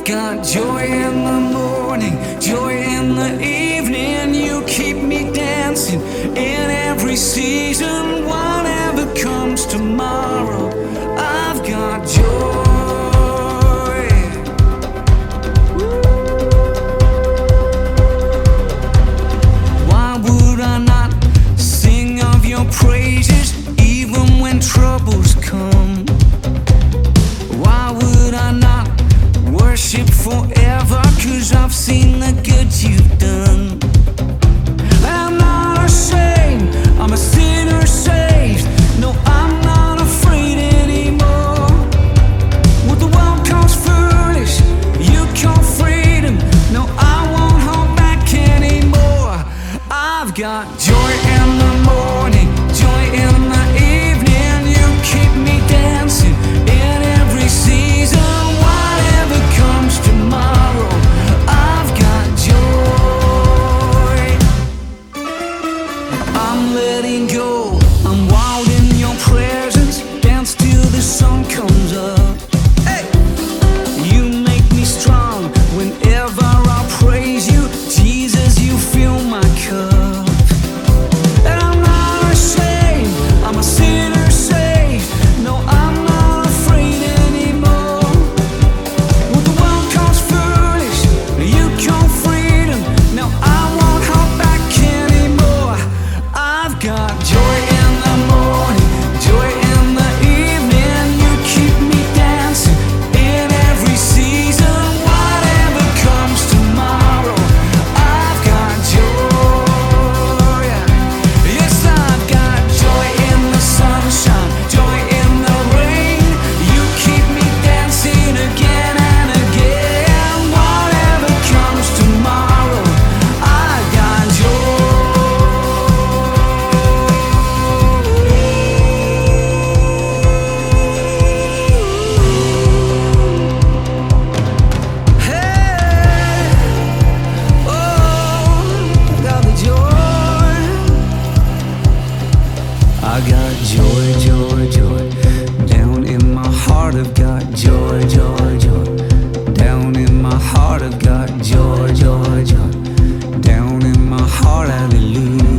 I've got joy in the morning, joy in the evening. You keep me dancing in every season. Whatever comes tomorrow, I've got joy. Why would I not sing of your praises even when troubles come? Why would I not worship forever? 'Cause I've seen the good you've done. I'm not ashamed, I'm a sinner saved. No, I'm not afraid anymore. When the world comes foolish, you call freedom. No, I won't hold back anymore. I've got joy in the morning, joy in the evening. You keep me dancing in every season. Whatever comes tomorrow, I've got joy. I'm letting go, I'm wild in your presence. Dance till the sun comes up. Hey! You make me strong whenever I praise you. Jesus, you fill my cup. And I'm not ashamed, I'm a sinner saved. No, I'm not afraid anymore. When the world comes foolish, you call freedom. No, I won't hold back anymore. I've got joy in the morning, joy in the evening. You keep me dancing in every season. Whatever comes tomorrow, I've got joy. Yes, I've got joy in the sunshine, joy in the rain. You keep me dancing again and again. Whatever comes tomorrow, I got joy. Hey, oh, got the joy. I got joy, joy, joy. Down in my heart, I've got joy, joy, joy. Down in my heart, I've got joy, joy, joy. Down in my heart, hallelujah.